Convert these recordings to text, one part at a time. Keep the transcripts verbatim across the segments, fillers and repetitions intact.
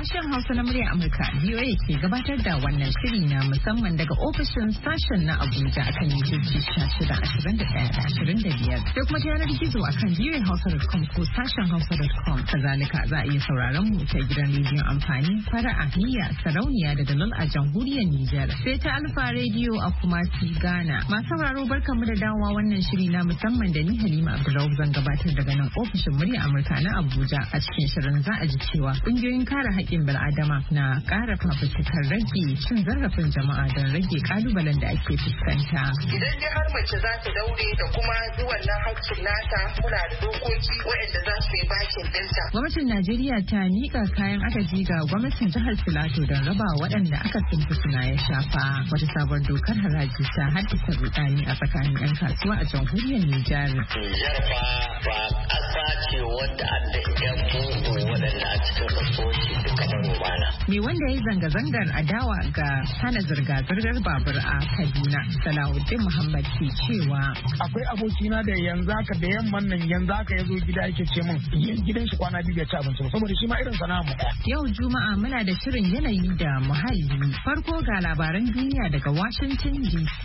Sashen Hausa na murya Amurka V O A ke gabatar da wannan shiri na musamman daga ofishin sashen na Abuja akan mitoci shida ashirin da ɗaya da ashirin da biyar sai kuma ta yanar gizo akan v o a hausa dot com ko sashen hausa dot com. Kazalika za a iya sauraron mu ta gidan rediyon amfani fara'a niyya sarauniya da dalol a jamhuriyar Nijar sai ta Alfa Radio a Kumasi Ghana. Masu sauraro barkamu da dawowa wannan shiri na musamman da ni Halima Abdulrauf zan gabatar daga nan ofishin murya Amurka na Abuja. A cikin shirin za a ji cewa kungiyoyin kare haƙƙin bil'adama na ƙara fafutukar rage cin zarafin jama'a don rage kalubalen da ake fuskanta. Idan dai har mace za ta daure da kuma zuwan nan haƙƙin nata muna da dokoki waɗanda za su yi bakin ɗinta. Gwamnatin Najeriya ta miƙa kayan agaji ga gwamnatin jihar Filato don raba waɗanda aka tsinta suna ya shafa. Wata sabon dokar haraji ta haddasa rudani a tsakanin 'yan kasuwa a jamhuriyar Nijar. Nijar fa ba ƙasa ce wadda adda 'yan mugu waɗanda a cikin kasuwanci duka manoma na. Me wanda ya yi zanga-zangar adawa ga hana zirga-zirgar babur a Kaduna, Salahuddin Muhammad ke cewa. Akwai abokina da yanzu haka da yamman nan yanzu haka ya zo gida yake ce min gidan shi kwana biyu ya ci abinci saboda shi ma irin sana'a mu. Yau Juma'a muna da shirin yanayi da muhalli. Farko ga labaran duniya daga Washington D C.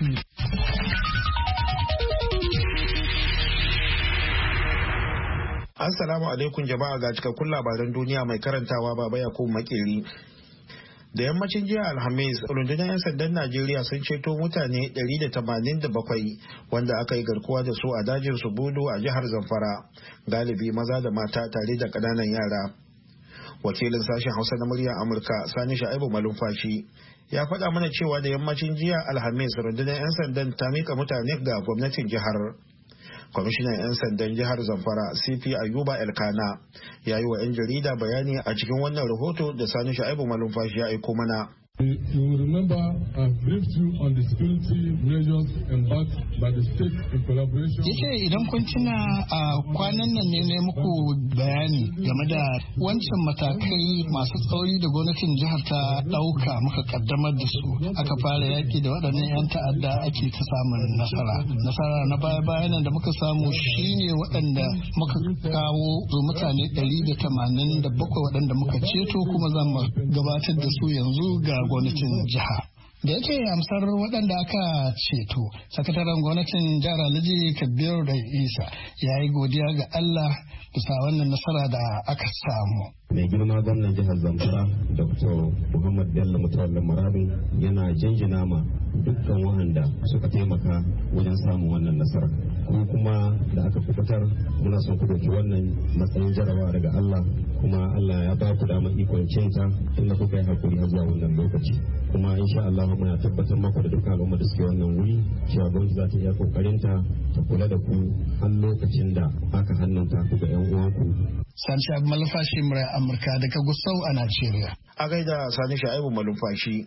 Assalamu alaikum jama'a ga cikakkun labaran duniya mai karantawa Baba Yakubu Makeri. Da yammacin jiya Alhamis, rundunar 'yan sandan Najeriya sun ceto mutane ɗari da tamanin da bakwai wanda aka yi garkuwa da su a dajin Subudu a jihar Zamfara, galibi maza da mata tare da ƙananan yara. Wakilin sashen Hausa na murya Amurka Sani Sha'ibu Malumfashi ya faɗa mana cewa da yammacin jiya Alhamis rundunar 'yan sandan ta mika mutane ga gwamnatin jihar. Kwamishinan 'yan sandan jihar Zamfara C P Ayuba Elkana ya yi wa 'yan jarida bayani a cikin wannan rahoto da Sani Sha'ibu Malumfashi ya aiko mana. You will remember I've briefed you on the security measures embarked by the state in collaboration. Yace idan kun tuna a kwanan nan ne ne muku bayani game da wancan matakai masu tsauri da gwamnatin jihar ta dauka muka kaddamar da su aka fara yaki da waɗannan 'yan ta'adda ake ta samun nasara. Nasara na baya bayan da muka samu shine waɗanda muka kawo zo mutane ɗari da tamanin da bakwai waɗanda muka ceto kuma za mu gabatar da su yanzu ga gwamnatin jiha. Da yake amsar waɗanda aka ceto, sakataren gwamnatin jihar Alhaji Kabiru da Isa ya yi godiya ga Allah bisa wannan nasara da aka samu. Mai girma gwamnan jihar Zamfara Doctor Muhammad Bello Mutawalla Marabin yana jinjina ma dukkan wanda suka taimaka wajen samun wannan nasara. Ko kuma da aka fitar muna son ku dauki wannan matsayin jarabawa daga Allah, kuma Allah ya ba ku damar ikon cinta tunda kuka yi hakuri har zuwa wannan lokaci. Kuma insha Allah muna tabbatar maku da dukkan al'umma da suke wannan wuri cewa gwamnati za ta iya kokarinta ta kula da ku har lokacin da aka hannunta ku ga 'yan uwanku. Sani Sha'ibu Malumfashi murai Amurka daga Gusau a Najeriya. A gaida Sani Sha'ibu Malumfashi.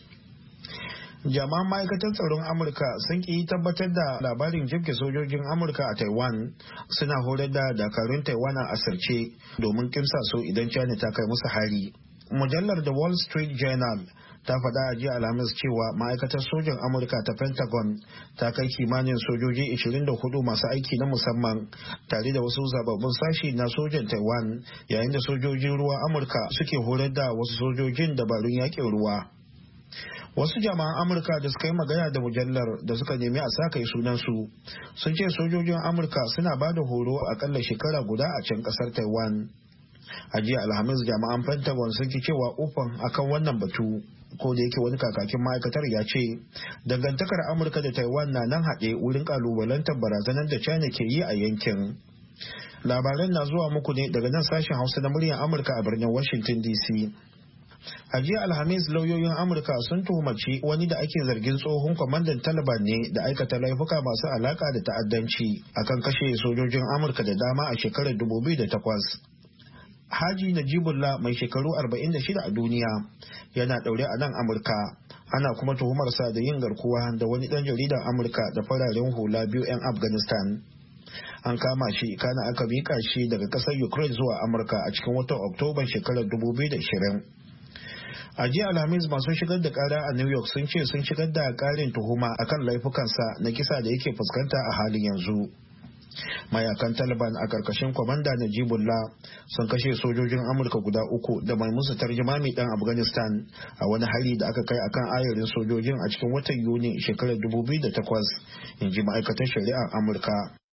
Jami'an ma'aikatar tsaron Amurka sun ki tabbatar da labarin jibge sojojin Amurka a Taiwan suna horar da dakarun Taiwan a asirce domin kimsa so idan China ta kai musu hari. Mujallar The Wall Street Journal ta faɗa a jiya Alhamis cewa ma'aikatar sojan Amurka ta Pentagon ta kai kimanin sojoji ashirin da hudu masu aiki na musamman tare da wasu zababbun sashi na sojan Taiwan yayin da sojojin ruwa Amurka suke horar da wasu sojojin dabarun yakin ruwa. Wasu jama'an Amurka da suka yi magana da mujallar da suka nemi a sa kai sunansu sun ce sojojin Amurka suna ba da horo akalla shekara guda a can kasar Taiwan. A jiya Alhamis jama'an Pentagon sun ci cewa ufan akan wannan batu, ko da yake wani kakakin ma'aikatar ya ce dangantakar Amurka da Taiwan na nan haɗe wurin kalubalantar barazanar da China ke yi a yankin. Labaran na zuwa muku ne daga nan sashen Hausa na muryar Amurka a birnin Washington D C. A jiya Alhamis lauyoyin Amurka sun tuhumaci wani da ake zargin tsohon kwamandan Taliban ne da aikata laifuka masu alaka da ta'addanci akan kashe sojojin Amurka da dama a shekarar dubu biyu da takwas. Haji Najibullah mai shekaru arba'in da shida a duniya yana daure a nan Amurka. Ana kuma tuhumarsa da yin garkuwa da wani dan jaridan Amurka da fararen hula biyu 'yan Afghanistan. An kama shi kana aka mika shi daga kasar Ukraine zuwa Amurka a cikin watan Oktoban shekarar dubu biyu da ashirin. A jiya Alhamis masu shigar da kara a New York sun ce sun shigar da karin tuhuma akan laifukansa na kisa da yake fuskanta a halin yanzu. Mayakan Taliban a karkashin kwamanda Najibullah sun kashe sojojin Amurka guda uku da mai musu tarjimami dan Afghanistan a wani hari da aka kai akan ayarin sojojin a cikin watan Yuni shekarar dubu biyu da takwas, in ji ma'aikatar shari'ar Amurka.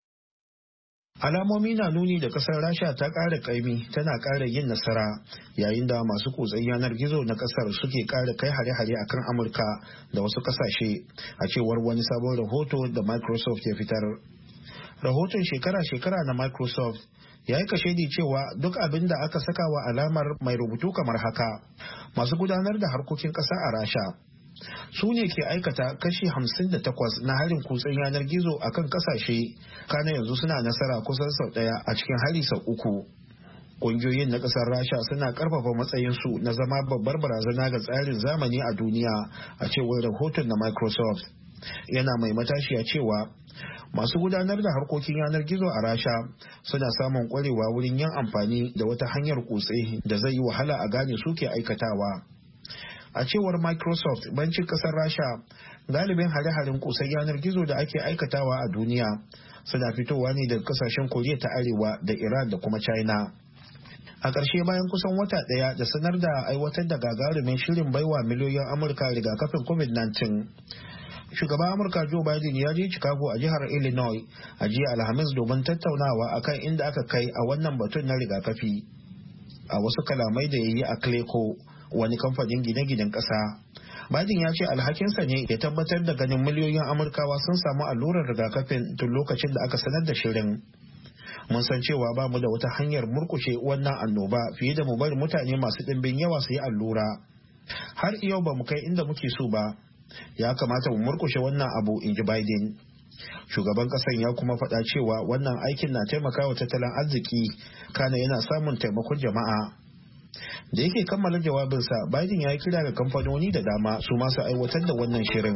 Alamomi na nuni da kasar Rasha ta ƙara ƙaimi tana ƙara yin nasara yayin da masu kutsen yanar gizo na kasar suke ƙara kai hare-hare akan Amurka da wasu ƙasashe, a cewar wani sabon rahoto da Microsoft ya fitar. Rahoton shekara-shekara na Microsoft ya yi kashedi cewa duk abin da aka saka wa alamar mai rubutu kamar haka, masu gudanar da harkokin ƙasa a Rasha su ne ke aikata kashi hamsin da takwas na harin kutsen yanar gizo a kan ƙasashe, kana yanzu suna nasara kusan sau ɗaya a cikin hari sau uku. Ƙungiyoyin na ƙasar Rasha suna ƙarfafa matsayinsu na zama babbar barazana ga tsarin zamani a duniya, a cewar rahoton na Microsoft. Yana mai matashiya cewa masu gudanar da harkokin yanar gizo a Rasha suna samun kwarewa wurin yin amfani da wata hanyar kutse da zai yi wahala a gane su ke aikatawa. A cewar Microsoft, bancin kasar Rasha, galibin hare-haren kutsen yanar gizo da ake aikatawa a duniya suna fitowa ne daga kasashen Koriya ta Arewa da Iran da kuma China. A ƙarshe, bayan kusan wata ɗaya da sanar da aiwatar da gagarumin shirin baiwa miliyoyin Amurka rigakafin covid nineteen, shugaban Amurka Joe Biden ya je Chicago a jihar Illinois a jiya Alhamis domin tattaunawa akan inda aka kai a wannan batun na rigakafi. A wasu kalamai da ya yi a Cleco, wani kamfanin gine-ginen ƙasa, Biden ya ce alhakinsa ne ya tabbatar da ganin miliyoyin Amurkawa sun samu allurar rigakafin tun lokacin da aka sanar da shirin. Mun san cewa ba mu da wata hanyar murkushe wannan annoba fiye da mu bari mutane masu ɗimbin yawa su yi allura. Har yau ba mu kai inda muke so ba. Ya kamata mu murkushe wannan abu, in ji Biden. Shugaban kasan ya kuma faɗa cewa wannan aikin na taimakawa tattalin arziki, kana yana samun taimakon jama'a. Da yake kammala jawabinsa, Biden ya yi kira ga kamfanoni da dama su masu aiwatar da wannan shirin.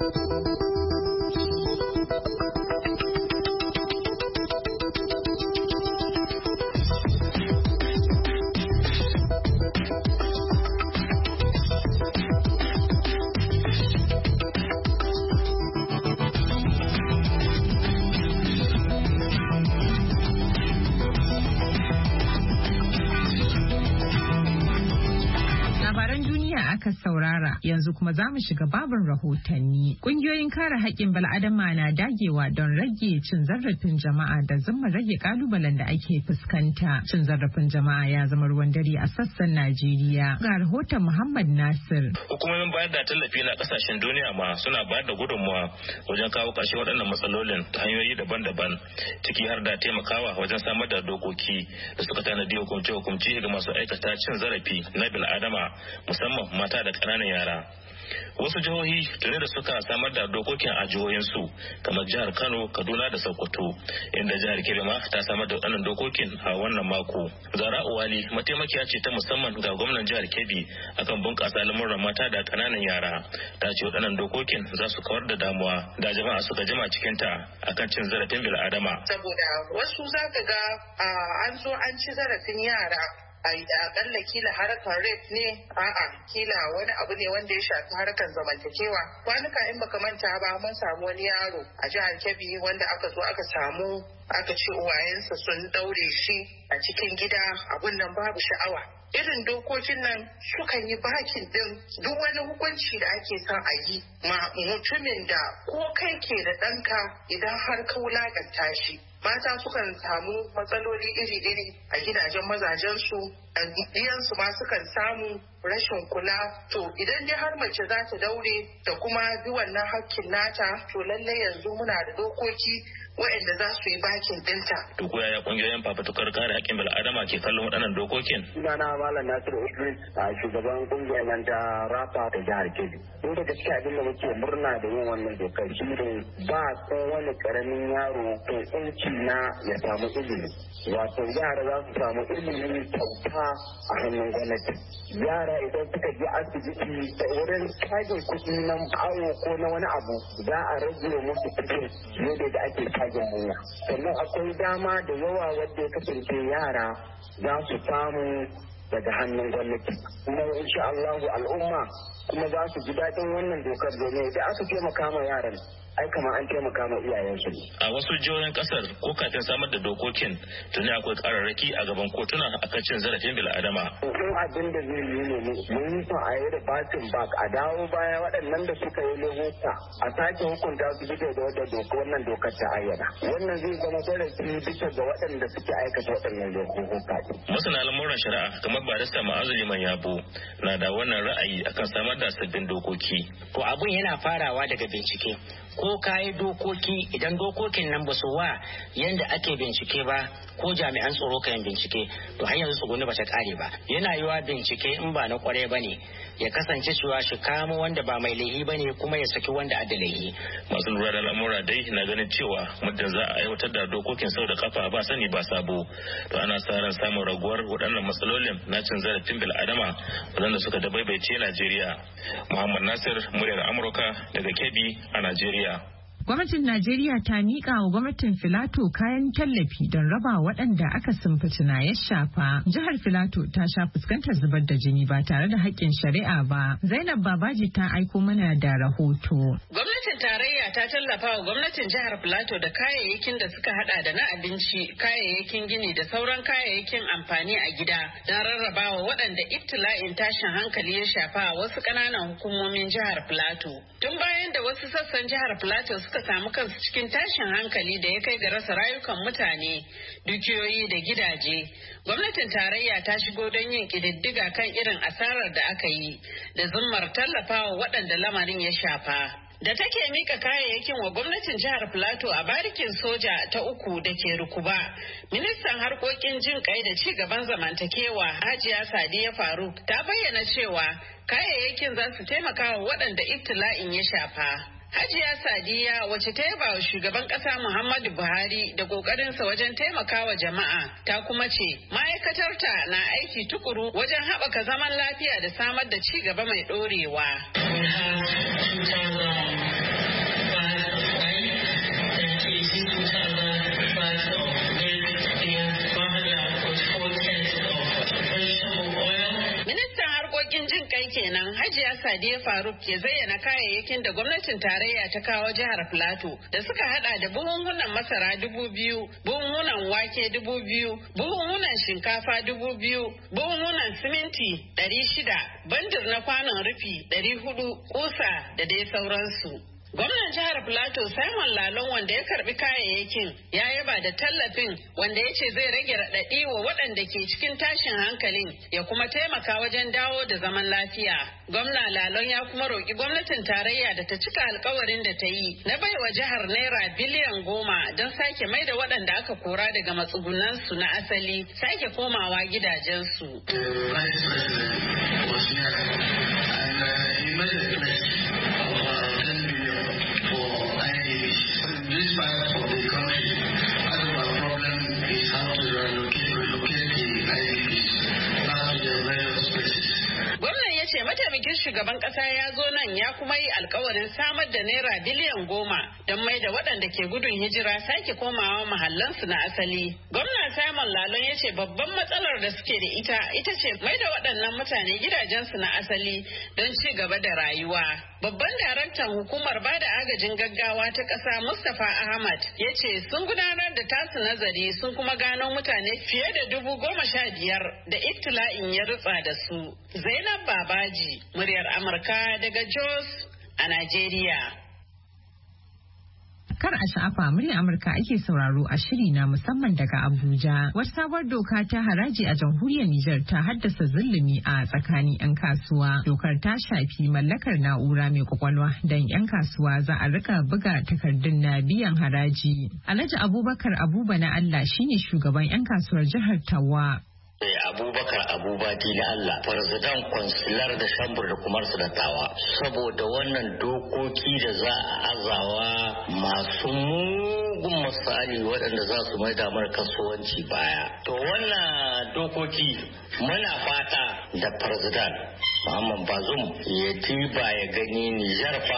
aka saurara, yanzu kuma za mu shiga babin rahotanni. Kungiyoyin kare haƙƙin bal'adama na dagewa don rage cin zarafin jama'a da zama rage kalubalen da ake fuskanta. Cin zarafin jama'a ya zama ruwan dare a sassan Najeriya. Ga rahoton Muhammad Nasir. Hukumomin bayar da tallafi na kasashen duniya ma suna bayar da gudunmuwa wajen kawo ƙarshe waɗannan matsalolin ta hanyoyi daban-daban, ciki har da taimakawa wajen samar da dokoki da suka tanadi hukumce-hukumce ga masu aikata cin zarafi na bil'adama, musamman mata da ƙananan yara. Wasu jihohi tuni da suka samar da dokokin a jihohinsu kamar jihar Kano, Kaduna da Sokoto, inda jihar Kebbi ma ta samar da waɗannan dokokin a wannan mako. Zara Uwali mataimakiya ce ta musamman ga gwamnan jihar Kebbi akan bunƙasa lamuran mata da ƙananan yara. Ta ce waɗannan dokokin za su kawar da damuwa da jama'a suka jima cikin ta akan cin zarafin bil'adama. Saboda wasu za ka ga an zo an ci zarafin yara. A akalla kila harkar rape ne, a'a kila wani abu ne wanda ya shafi harkar zamantakewa. Kwanuka in baka manta ba mun samu wani yaro a jihar Kebbi wanda aka zo aka samu aka ce uwayensa sun daure shi a cikin gida, abun nan babu sha'awa. Irin dokokin nan sukan yi bakin din duk wani hukunci da ake son a yi ma mutumin da ko kai ke da ɗanka idan har ka wulakanta shi. Mata sukan samu matsaloli iri-iri a gidajen mazajensu, ɗiyansu ma sukan samu rashin kula. To idan dai har mace za ta daure da kuma bi wannan hakkin nata, to lallai yanzu muna da dokoki waɗanda za su yi bakin dinta. Duk yaya kungiyoyin fafutukar kare haƙƙin bil'adama ke kallon waɗannan dokokin? Sunana Malam Nasiru Idris, a shugaban kungiyar nan ta Rafa ta jihar Kebbi. Mun da gaskiya abin da muke murna da yin wannan dokar shi ne ba wani karamin yaro ko yanci na ya samu ilimi. Wato yara za su samu ilimi kyauta a hannun gwamnati. Yara idan suka je asibiti da wurin cajin kuɗi na awo ko na wani abu za a rage musu kuɗin yadda da ake cajin hanya. Sannan akwai dama da yawa wadda ya kasance yara za su samu daga hannun gwamnati. Kuma insha Allah al'umma kuma za su ji daɗin wannan dokar domin idan aka taimaka ma yaran ai kamar an taimaka ma iyayensu ne. A wasu jihohin kasar ko kafin samar da dokokin tuni akwai kararraki a gaban kotuna akan cin zarafin bil'adama. Kun abin da zai yi ne mun yi son a yi da batin bak a dawo baya waɗannan da suka yi laifuka a sake hukunta su bisa da wadda doka wannan dokar ta ayyana. Wannan zai zama darasi bisa ga waɗanda suke aikata waɗannan laifuka. Masana lamuran shari'a kamar barista Ma'azu Liman Yabo na da wannan ra'ayi akan samar da sabbin dokoki. To abun yana farawa daga bincike. Ko kayi dokoki idan dokokin nan ba su wa yanda ake bincike ba ko jami'an tsaro kayan bincike to har yanzu tsuguni ba ta kare ba. Yana yiwa bincike in ba na kware ba ne ya kasance cewa shi kamo wanda ba mai laihi ba ne kuma ya saki wanda a da laihi. Masu lura da lamura dai na ganin cewa muddin za a aiwatar da dokokin sau da kafa ba sani ba sabo to ana sa ran samun raguwar waɗannan matsalolin na cin zarafin bil'adama waɗanda suka dabaibaice Najeriya. Muhammad Nasir, muryar Amurka daga Kebbi a Najeriya. Gwamnatin Najeriya ta miƙa wa gwamnatin Filato kayan tallafi don raba waɗanda aka sumfitina ya shafa. Jihar Filato ta sha fuskantar zubar da jini ba tare da haƙƙin shari'a ba. Zainab Babaji ta aiko mana da rahoto. Gwamnatin tarayya ta tallafa wa gwamnatin jihar Filato da kayayyakin da suka hada da na abinci, kayayyakin gini da sauran kayayyakin amfani a gida don rarrabawa waɗanda ibtila'in tashin hankali ya shafa a wasu ƙananan hukumomin jihar Filato. Tun bayan da wasu sassan jihar Filato suka samu kansu cikin tashin hankali da ya kai ga rasa rayukan mutane, dukiyoyi da gidaje, gwamnatin tarayya ta shigo don yin ƙididdiga kan irin asarar da aka yi da zummar tallafawa waɗanda lamarin ya shafa. Da take mika kayayyakin wa gwamnatin jihar Filato a barikin soja ta uku da ke Rukuba, ministan harkokin jin kai da ci gaban zamantakewa Hajiya Sadiya Faruk ta bayyana cewa kayayyakin za su taimaka wa waɗanda ibtila'in ya shafa. Hajiya Sadiya wacce ta yaba wa shugaban kasa Muhammadu Buhari da kokarinsa wajen taimakawa jama'a ta kuma ce ma'aikatarta na aiki tukuru wajen haɓaka zaman lafiya da samar da ci gaba mai ɗorewa. Jin kai kenan Hajiya Sadiya Faruk ke zayyana kayayyakin da gwamnatin tarayya ta kawo jihar Filato da suka hada da buhunhunan masara dubu biyu, buhunhunan wake dubu biyu, buhunhunan shinkafa dubu biyu, buhunhunan siminti ɗari shida, bandir na kwanon rufi ɗari hudu, kusa da dai sauransu. Gwamnan jihar Filato Simon Lalon wanda ya karbi kayayyakin ya yaba da tallafin wanda ya ce zai rage raɗaɗi wa waɗanda ke cikin tashin hankalin ya kuma taimaka wajen dawo da zaman lafiya. Gwamna Lalon ya kuma roƙi gwamnatin tarayya da ta cika alkawarin da ta yi na baiwa jihar naira biliyan goma don sake mai da waɗanda aka kora daga matsugunansu na asali sake komawa gidajensu. ce mataimakin shugaban kasa ya zo nan ya kuma yi alkawarin samar da naira biliyan goma don mai da waɗanda ke gudun hijira sake komawa mahallansu na asali. Gwamna Simon Lalon ya ce babban matsalar da suke da ita ita ce mai da waɗannan mutane gidajensu na asali don ci gaba da rayuwa. Babban daraktan hukumar bada agajin gaggawa ta ƙasa Mustapha Ahmad ya ce sun gudanar da tasu nazari sun kuma gano mutane fiye da dubu goma sha biyar da ibtila'in ya rutsa da su. Zainab Babaji, muryar Amurka daga Jos a Najeriya. Kar a sha'afa muryar Amurka ake sauraro a shiri na musamman daga Abuja. Wata sabuwar doka ta haraji a jamhuriyar Nijar ta haddasa zulumi a tsakanin 'yan kasuwa. Dokar ta shafi mallakar na'ura mai kwakwalwa don 'yan kasuwa za a rika buga takardun na biyan haraji. Alhaji Abubakar Abuba na Allah shine shugaban 'yan kasuwar jihar Tawa. Abubakar Abubati na Allah, farzidan kwansilar da shambur da kumar su da tawa, saboda wannan dokoki da za a azawa masu mugun misali waɗanda za su mai damar kasuwanci baya. To wannan dokoki muna fata da farzidan Muhammad Bazum ya tiba ya gani Nijar fa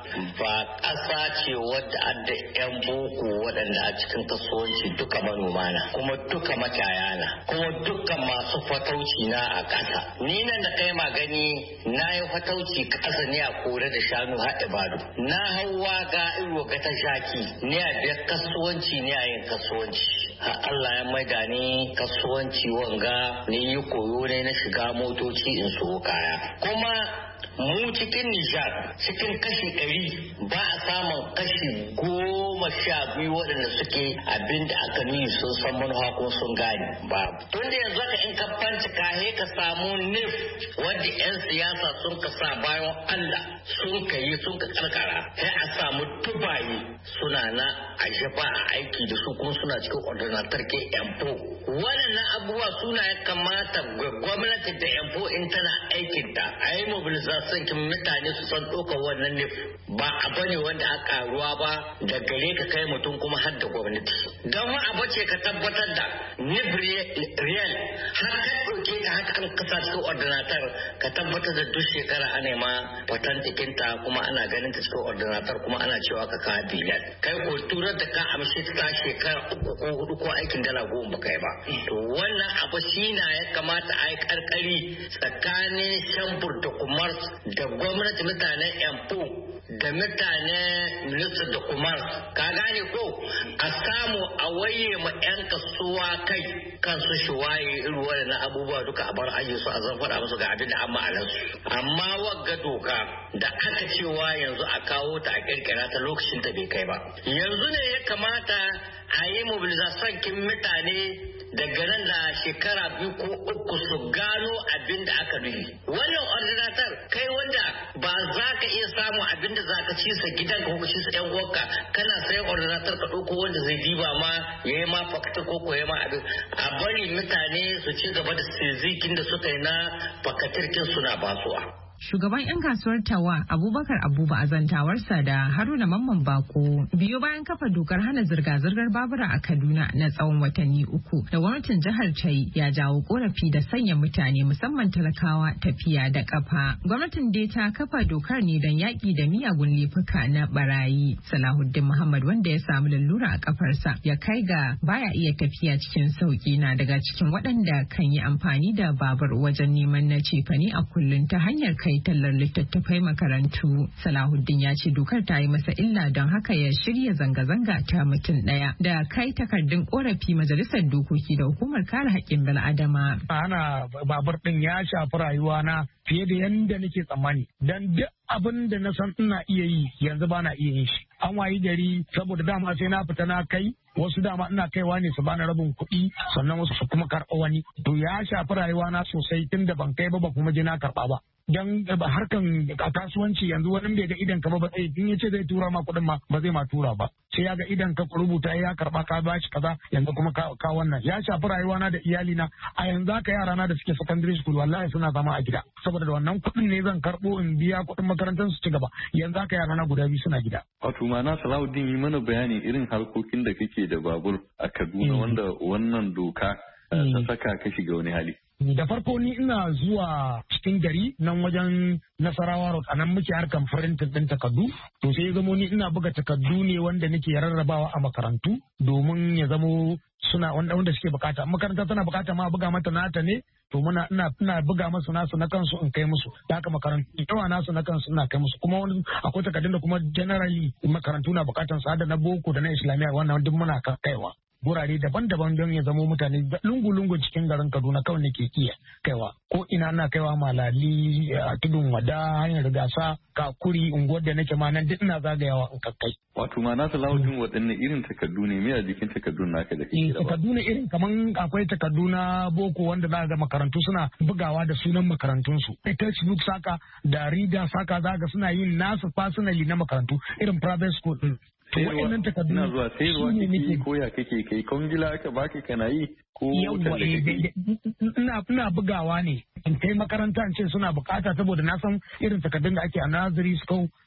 ba ƙasa ce wadda adda 'yan boko waɗanda a cikin kasuwanci duka manoma na kuma duka makiyaya na kuma duka masu fatauci na a ƙasa. Ni nan da kai magani na yi fatauci ƙasa ne a kore da shanu har ibadu. Na hauwa ga iro ga ta shaki ne a biyar kasuwanci ne a yin kasuwanci. Allah ya maida ni kasuwanci wanga ne yi koyo ne na shiga motoci in so kaya. Kuma mu cikin Nijar cikin kashi ɗari ba a samun kashi goma sha biyu waɗanda suke abin da aka nuni sun san manufa ko sun gane ba. Tun da yanzu ka in ka bincika he ka samu nif wadda 'yan siyasa sun ka sa bayan Allah sun ka yi sun ka karkara sai a samu tubaye suna na ashe ba a aiki da su kuma suna cikin ordinatar ke yanfo. Waɗannan abubuwa suna ya kamata gwamnati da yanfo in tana aikinta a yi mobilization kin mutane su san ɗaukar wannan ne ba abu ne wanda aka karuwa ba da gare ka kai mutum kuma har da gwamnati. Don wa abu ce ka tabbatar da nif real har ka ɗauke ta haka an kasa cikin ordinatar ka tabbatar da duk shekara ana ma fatantikinta kuma ana ganin ta cikin ordinatar kuma ana cewa ka kawo biliyan. Kai ko turar da ka amshi ta shekara uku ko hudu ko aikin dala goma ba kai ba. To wannan abu shi na ya kamata a yi karkari tsakanin shambur da kumar da gwamnati mutanen yanfu da mutanen minista da kumar ka gane ko a samu a waye ma 'yan kasuwa kai kansu shi waye irin waɗannan abubuwa duka a bar ayyuka su a zan faɗa musu ga abin da an ma'anarsu. Amma wagga doka da aka cewa yanzu a kawo ta a kirkira ta lokacin ta bai kai ba. Yanzu ne ya kamata a yi mobilization kin mutane daga nan da shekara biyu ko uku su gano abin da aka nufi. Wannan ordinatar kai wanda ba za ka iya samun abin da za ka ci sa gidan ka ko ci sa yan uwanka kana sayan ordinatar ka ɗauko wanda zai diba ma ya yi ma fakta ko ko ya ma abin. A bari mutane su ci gaba da sizikin da suka yi na fakatirkin suna basuwa. Shugaban 'yan kasuwar Tawa Abubakar Abuba a zantawarsa da Haruna Mamman Bako biyo bayan kafa dokar hana zirga-zirgar babura a Kaduna na tsawon watanni uku da gwamnatin jihar ta yi ya jawo korafi da sanya mutane musamman talakawa tafiya da kafa. Gwamnatin dai ta kafa dokar ne don yaƙi da miyagun laifuka na barayi. Salahuddin Muhammad wanda ya samu lalura a kafarsa ya kai ga baya iya tafiya cikin sauki na daga cikin waɗanda kan yi amfani da babur wajen neman na cefane a kullum ta hanyar kai tallar littattafai makarantu. Salahuddin ya ce dokar ta yi masa illa don haka ya shirya zanga-zanga ta mutum ɗaya da kai takardun korafi majalisar dokoki da hukumar kare haƙƙin bil'adama. Ana babur ɗin ya shafi rayuwa na fiye da yadda nake tsammani. Dan duk abin da na san ina iya yi yanzu ba na iya yin shi. An wayi gari saboda dama sai na fita na kai wasu dama ina kaiwa ne su bani rabin kuɗi sannan wasu su kuma karɓa wani. To ya shafi rayuwa na sosai tun da ban kai ba ba kuma je na karɓa ba. Dan harkan kasuwanci yanzu wani bai ga idan ka ba ba zai in ya ce zai tura ma kuɗin ma ba zai ma tura ba. Sai ya ga idan ka rubuta ya karɓa ka bashi kaza yanzu kuma ka wannan ya shafi rayuwa na da iyali na a yanzu haka yara na da suke secondary school wallahi suna zama a gida saboda da wannan kuɗin ne zan karɓo in biya kuɗin makarantar su ci gaba yanzu haka yara na guda biyu suna gida. Wato ma'ana Salahuddin yi mana bayani irin harkokin da kake da babur a Kaduna wanda wannan doka ta saka ka shiga wani hali. Da farko ni ina zuwa cikin gari nan wajen Nasarawa Road a nan muke harkan farintin ɗin takardu. To sai ya zamo ni ina buga takardu ne wanda nake rarrabawa a makarantu domin ya zamo suna wanda wanda suke bukata. Makaranta tana bukata ma buga mata nata ne to muna ina ina buga masu nasu na kansu in kai musu. Da haka makarantu yawa nasu na kansu ina kai musu. Kuma wani akwai takardun da kuma generally makarantu na bukatan sa da na boko da na islamiyya wannan duk muna kaiwa. Gurare daban-daban don ya zamo mutane lungu-lungu cikin garin Kaduna kawai nake iya kaiwa. Ko ina na kaiwa Malali, a Tudun Wada, hanyar gasa, Kakuri, unguwar da nake ma nan duk ina zagayawa in kakkai. Wato ma na Salahuddin waɗanne irin takardu ne me a jikin takardun naka da kake da ba? Takardu ne irin kaman akwai takardu na boko wanda za ga makarantu suna bugawa da sunan makarantunsu. Textbook saka da reader saka za ga suna yin nasu personally na makarantu irin private school din. Wa'annan takardu ina zuwa sayarwa kake ko ya kake kai kongila aka baka kana yi ko ina ina bugawa ne in kai makaranta in ce suna bukata saboda na san irin takardun da ake a nursery school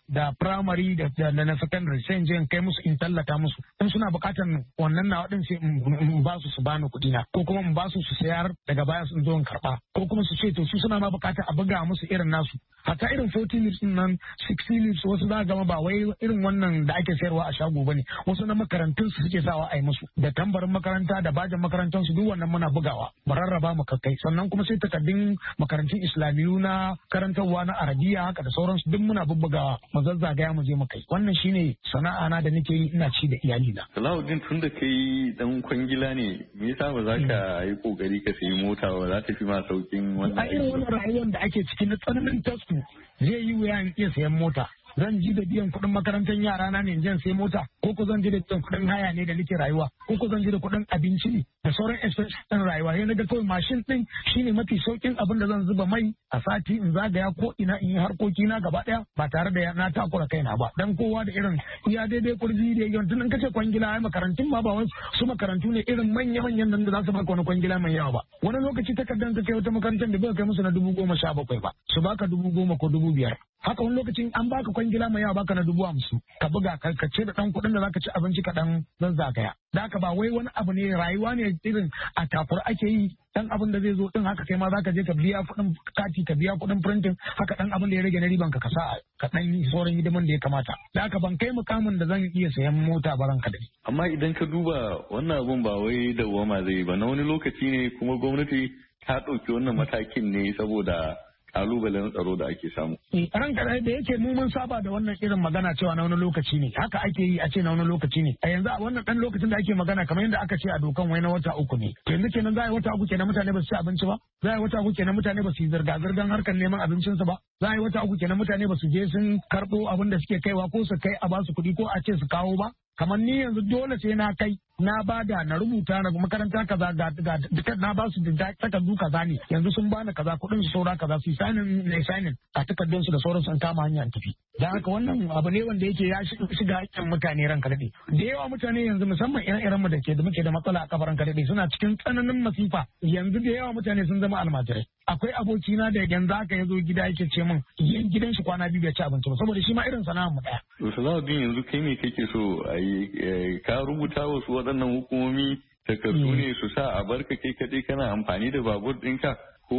da primary da na secondary sai in je in kai musu in tallata musu in suna bukatan wannan nawa din sai in ba su su bani kuɗi na ko kuma in ba su su sayar daga baya sun zo in karɓa ko kuma su ce to su suna ma bukatan a buga musu irin nasu hatta irin forty leaves nan sixty leaves wasu za gama ba wai irin wannan da ake sayarwa a shago bane wasu na makarantun su suke sawa a yi musu da tambarin makaranta da bajin makarantar su duk wannan muna bugawa mu rarraba mu kakkai sannan kuma sai takaddun makarantun islamiyu na karantarwa na arabiya haka da sauransu duk muna bubbugawa mu zazzagaya mu je mu kai wannan shine sana'a na da nake yi ina ci da iyali na. Salahuddin tun da kai dan kwangila ne me yasa ba za ka yi kokari ka sayi mota ba za ta fi ma saukin wannan a irin wannan rayuwar da ake cikin na tsananin tasku zai yi wuya in iya sayan mota zan ji da biyan kuɗin makarantar yara na ne zan sai mota ko ko zan ji da biyan kuɗin haya ne da nake rayuwa ko ko zan ji da kuɗin abinci ne da sauran expenses ɗin rayuwa sai na ga kawai mashin ɗin shine mafi saukin abin da zan zuba mai a sati in zagaya ko ina in yi harkoki na gaba ɗaya ba tare da na takura kaina ba dan kowa da irin iya daidai kurji da yawan tun in kace kwangila ai makarantun ma ba wai su makarantu ne irin manya manyan nan da za su baka wani kwangila mai yawa ba wani lokaci takardar ka kai wata makarantar da bai kai musu na dubu goma sha bakwai ba su baka dubu goma ko dubu biyar haka wani lokacin an baka kwangila mai yawa baka na dubu hamsin ka buga ka ce da dan kuɗin da zaka ci abinci ka dan zazzagaya da haka ba wai wani abu ne rayuwa ne irin a takura ake yi dan abin da zai zo din haka kai ma zaka je ka biya kuɗin kati ka biya kuɗin printing haka dan abin da ya rage na riban ka ka sa ka dan yi sauran hidiman da ya kamata da haka ban kai mukamin da zan iya sayan mota ba ranka dai amma idan ka duba wannan abun ba wai dawwama zai ba na wani lokaci ne kuma gwamnati ta ɗauki wannan matakin ne saboda kalubalen tsaro da ake samu. Ran kadai da yake mu mun saba da wannan irin magana cewa na wani lokaci ne haka ake yi a ce na wani lokaci ne a yanzu a wannan dan lokacin da ake magana kamar yadda aka ce a dokan wai na wata uku ne to yanzu kenan za a yi wata uku kenan mutane ba su ci abinci ba za a yi wata uku kenan mutane ba su yi zirga zirgan harkar neman abincinsu ba za a yi wata uku kenan mutane ba su je sun karɓo abin da suke kaiwa ko su kai a ba su kuɗi ko a ce su kawo ba kamar ni yanzu dole sai na kai na bada na rubuta na makaranta kaza ga ga na ba su da takardu kaza ne yanzu sun bani kaza kuɗin su saura kaza su sanin ne sanin a takardun su da sauransu an kama hanyar tafi da haka wannan abu ne wanda yake ya shiga hakkin mutane ranka dade da yawa mutane yanzu musamman ƴan iran mu da ke da muke da matsala a kafaran ka dade suna cikin tsananin masifa yanzu da yawa mutane sun zama almajirai akwai abokina da yanzu haka ya zo gida yake ce min gidan shi kwana biyu bai ci abinci ba saboda shi ma irin sana'ar mu daya to Salahuddin yanzu kai me kake so a yi ka rubuta wasu waɗannan hukumomi takardu ne su sa a barka kai kaɗai kana amfani da babur ɗinka ko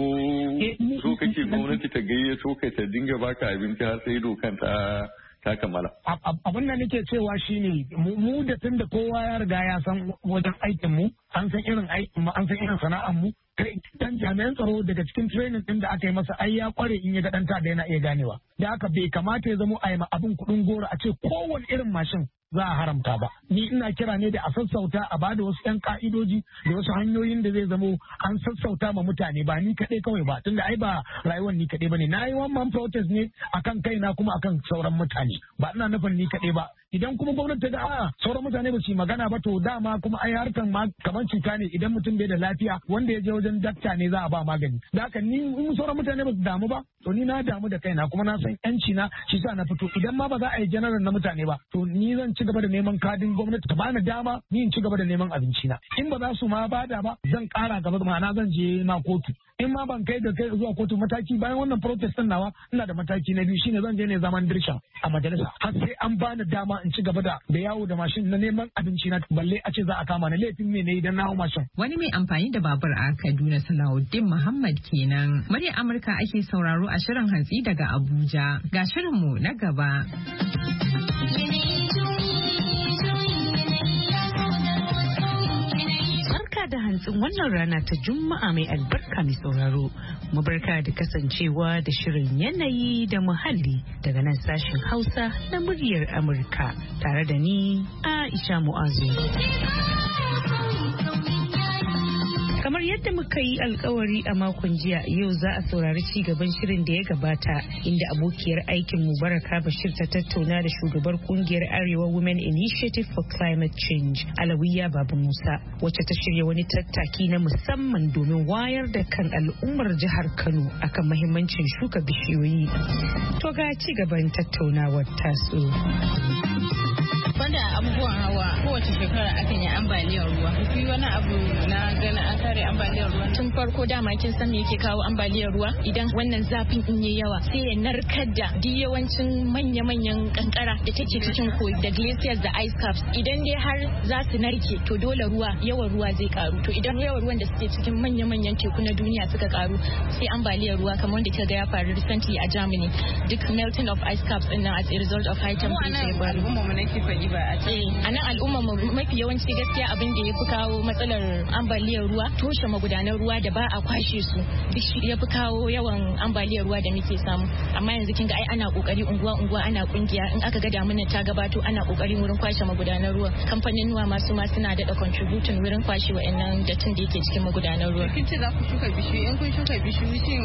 so kake gwamnati ta gayyato ka ta dinga baka abinci har sai dokan ta ta kammala. Abin da nake cewa shine mu da tun da kowa ya riga ya san wajen aikin mu an san irin aikin mu an san irin sana'ar mu kai dan jami'an tsaro daga cikin training din da aka yi masa ai ya kware in ya ga dan da yana iya ganewa da haka bai kamata ya zama a yi abin kuɗin goro a ce kowane irin mashin za a haramta ba ni ina kira ne da a sassauta a bada wasu yan ka'idoji da wasu hanyoyin da zai zamo an sassauta ma mutane ba ni kaɗai kawai ba tunda ai ba rayuwar ni kaɗai ba ne na yi wannan protest ne akan kaina kuma akan sauran mutane ba ina nufin ni kaɗai ba idan kuma gwamnati ta ga a sauran mutane ba su yi magana ba to dama kuma ai harkan ma kamar cuta ne idan mutum bai da lafiya wanda ya je wajen dakta ne za a ba magani da haka ni in sauran mutane ba su damu ba to ni na damu da kaina kuma na san yanci na shi sa na fito idan ma ba za a yi janaral na mutane ba to ni zan ci gaba da neman kadin gwamnati ta bani dama ni in ci gaba da neman abinci na in ba za su ma bada ba zan kara gaba ma'ana zan je ma kotu in ma ban kai da kai zuwa kotu mataki bayan wannan protest din nawa ina da mataki na biyu shine zan je ne zaman dirshan a majalisa har sai an bani dama in ci gaba da da yawo da mashin na neman abinci na balle a ce za a kama ni laifin me ne idan na hau mashin wani mai amfani da babur a Kaduna Salahuddin Muhammad kenan murya Amurka ake sauraro a shirin hantsi daga Abuja ga shirinmu na gaba. Da hantsin wannan rana ta Juma'a mai albarka mai sauraro. Mu barka da kasancewa da shirin yanayi da muhalli daga nan sashen Hausa na muryar Amurka tare da ni Aisha Mu'azu. Kamar yadda muka yi alkawari a makon jiya yau za a saurari ci gaban shirin da ya gabata inda abokiyar aikin mu Baraka Bashir ta tattauna da shugabar kungiyar Arewa Women Initiative for Climate Change Alawiya Babu Musa wacce ta shirya wani tattaki na musamman domin wayar da kan al'ummar jihar Kano akan mahimmancin shuka bishiyoyi. To ga ci gaban tattaunawar taso. Banda abubuwan hawa kowace kowace shekara akan yi ambaliyar ruwa. Ku yi wani abu na gana an kare ambaliyar ruwa? Tun farko dama kin san me yake kawo ambaliyar ruwa? Idan wannan zafin in yayi yawa sai ya narkar da duk yawancin manya-manyan kankara da take cikin koyi da glaciers da ice caps. Idan dai har za su narke to dole ruwa yawan ruwa zai karu. To idan yawan ruwan da suke cikin manya-manyan teku na duniya suka karu sai ambaliyar ruwa kamar wanda kika ga ya faru recently a Germany. Duk melting of ice caps din nan as a result of high temperature. Mu al'umma mu nake faɗi ba a ce. A nan al'umma mu mafi yawanci gaskiya abin da ya fi kawo matsalar ambaliyar ruwa toshe magudanan ruwa da ba a kwashe su. Duk shi ya fi kawo yawan ambaliyar ruwa da muke samu. Amma yanzu kin ga ai ana kokari unguwa unguwa ana kungiya in aka ga damuna ta gabato ana kokari wurin kwashe magudanan ruwa. Kamfanin nuwa masu ma suna da contributing wurin kwashe wa'annan dattin da yake cikin magudanan ruwa. Kin ce za ku shuka bishiyu in kun shuka bishiyu shin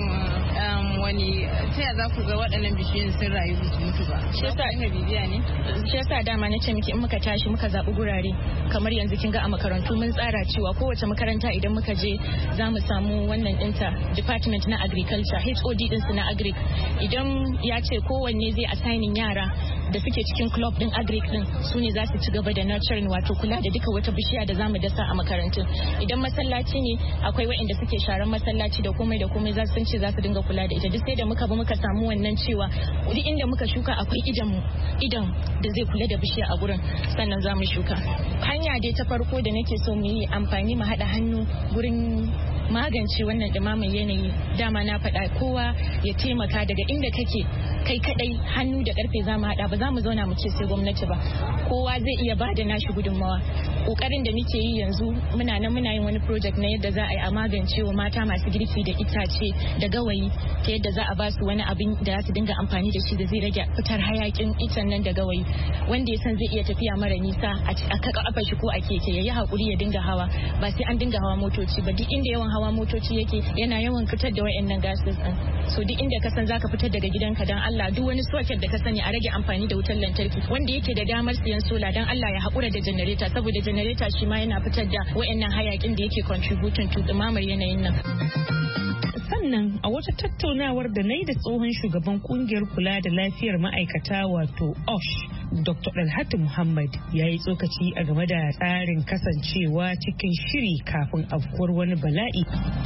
wani ta ya za ku ga waɗannan bishiyun sun rayu su mutu ba? Shi yasa ina bibiya ne. Shi yasa dama na ce miki in muka tashi muka zaɓi gurare kamar yanzu kin ga a makarantu mun tsara cewa kowace makaranta idan muka je za mu samu wannan ɗinta department na agriculture H O D ɗinsu na agric idan ya ce kowanne zai assigning yara da suke cikin club din agric din su ne za su ci gaba da nurturing wato kula da duka wata bishiya da zamu dasa a makarantun. Idan masallaci ne akwai waɗanda suke sharan masallaci da komai da komai za su ce za su dinga kula da ita. Duk sai da muka bi muka samu wannan cewa duk inda muka shuka akwai idan idan da zai kula da bishiya a gurin sannan za mu shuka. Hanya dai ta farko da nake so mu yi amfani mu haɗa hannu gurin magance wannan ɗumamin yanayi. Dama na faɗa kowa ya taimaka daga inda kake kai kadai hannu da karfe za mu haɗa ba za mu zauna mu ce sai gwamnati ba. Kowa zai iya ba da nashi gudunmawa. Kokarin da muke yi yanzu muna nan muna yin wani project na yadda za a yi a magance wa mata masu girki da itace da gawayi ta yadda za a ba su wani abin da za su dinga amfani da shi da zai rage fitar hayakin itan nan da gawayi. Wanda ya san zai iya tafiya mara nisa a kafa shi ko a keke ya yi hakuri ya dinga hawa ba sai an dinga hawa motoci ba. Duk inda yawan hawa motoci yake yana yawan fitar da wayannan gases din. So duk inda ka san zaka fitar daga gidanka dan Allah duk wani socket da ka sani a rage amfani da wutar lantarki. Wanda yake da damar siyan sola dan Allah ya hakura da generator saboda generator shi ma yana fitar da wayannan hayakin da yake contributing to dumamar yanayin nan. Sannan a wata tattaunawar da na yi da tsohon shugaban kungiyar kula da lafiyar ma'aikata wato O S H Doctor Dalhatu Muhammad ya yi tsokaci a game da tsarin kasancewa cikin shiri kafin afkuwar wani bala'i.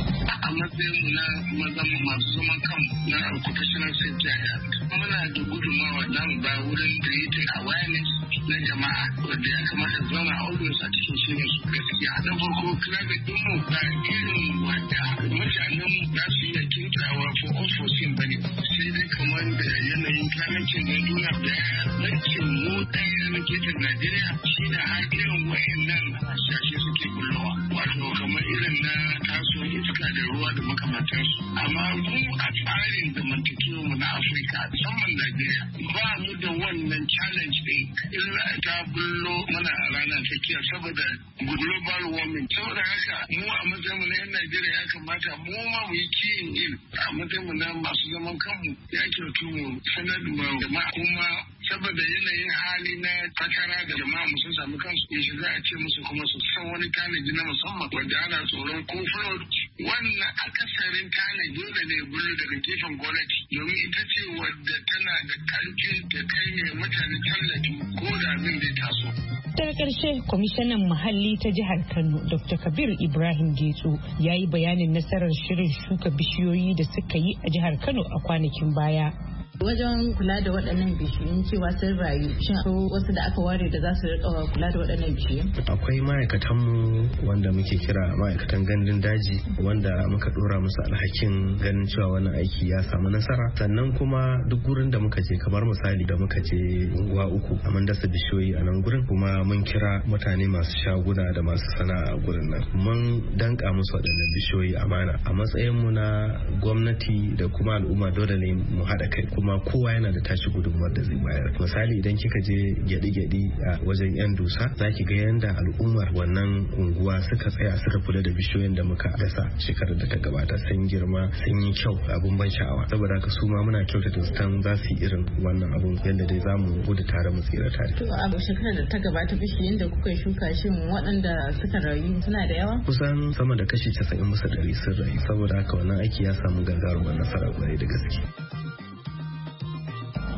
A matsayin na mazan masu zaman kan na occupational safety muna da gudunmawa da mu ba wurin creating awareness na jama'a wanda ya kamata zama always a cikin shirin su gaskiya. Na farko climate din mu ba irin wanda mutanen mu za su iya kintawa for unforeseen bane sai dai kamar da yanayin climate change na duniya da yankin mu ɗaya na gefen Najeriya shi da har irin wayannan hasashe suke bullowa wato kamar irin na taso iska da ruwa da makamantansu. Amma mu a tsarin zamantakewa mu na Afirka musamman Najeriya ba mu da wannan challenge din illa ta bullo mana a ranar tsakiya saboda global warming. Saboda haka mu a matsayin mu na 'yan Najeriya ya kamata mu ma mu yi kiyin in a matsayin mu na masu zaman kanmu ya kyautu mu sanar da jama'a kuma saboda yanayin hali na fatara da jama'a mu sun samu kansu ya shiga a ce musu kuma su san wani tanaji na musamman wanda ana tsoron ko flood wannan akasarin tanaji dole ne bullo daga gefen gwamnati domin ita ce wadda tana da karfin da kai ne mutane tallafi ko da abin da taso. Daga ƙarshe kwamishinan muhalli ta jihar Kano Doctor Kabir Ibrahim Getso ya yi bayanin nasarar shirin shuka bishiyoyi da suka yi a jihar Kano a kwanakin baya. Wajen kula da waɗannan bishiyun cewa sun rayu shin akwai wasu da aka ware da za su riƙa kula da waɗannan bishiyun? Akwai ma'aikatanmu wanda muke kira ma'aikatan gandun daji wanda muka ɗora musu alhakin ganin cewa wannan aiki ya samu nasara. Sannan kuma duk gurin da muka je kamar misali da muka je unguwa uku a mun dasa bishiyoyi a nan gurin kuma mun kira mutane masu shaguna da masu sana'a a gurin nan. Mun danka musu waɗannan bishiyoyi amana a matsayin mu na gwamnati da kuma al'umma dole ne mu haɗa kai kuma kowa yana da tashi gudunmuwar da zai bayar. Misali idan kika je gyaɗi-gyaɗi a wajen yan dusa za ki ga yanda al'ummar wannan unguwa suka tsaya suka kula da bishiyoyin da muka dasa shekarar da ta gabata sun girma sun yi kyau abun ban sha'awa saboda haka su ma muna kyautata zaton za su yi irin wannan abun yadda dai za mu gudu tare mu tsira tare. To a shekarar da ta gabata bishiyoyin da kuka shuka shin waɗanda suka rayu suna da yawa? Kusan sama da kashi casa'in bisa ɗari sun rayu saboda haka wannan aiki ya samu gagarumar nasara kwarai da gaske. Mai sauraro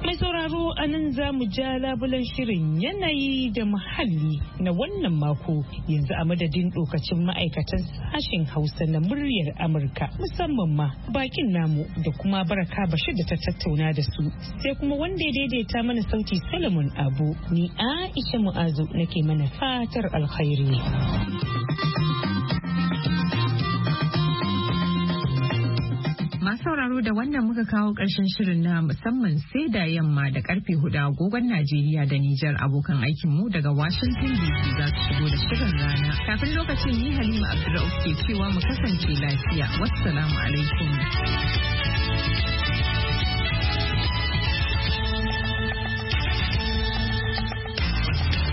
sauraro a nan za mu ja labulan shirin yanayi da muhalli na wannan mako yanzu a madadin dokacin ma'aikatan sashen Hausa na muryar Amurka musamman ma bakin namu da kuma Baraka Bashir da ta tattauna da su sai kuma wanda ya daidaita mana sauti Solomon Abu ni Aisha Mu'azu nake mana fatar alkhairi. Masu sauraro da wannan muka kawo ƙarshen shirin na musamman sai da yamma da karfe hudu agogon Najeriya da Nijar abokan aikinmu daga Washington D C za su shigo da shirin rana. Kafin lokacin ni Halima Abdulrauf ke cewa mu kasance lafiya. Wassalamu alaikum.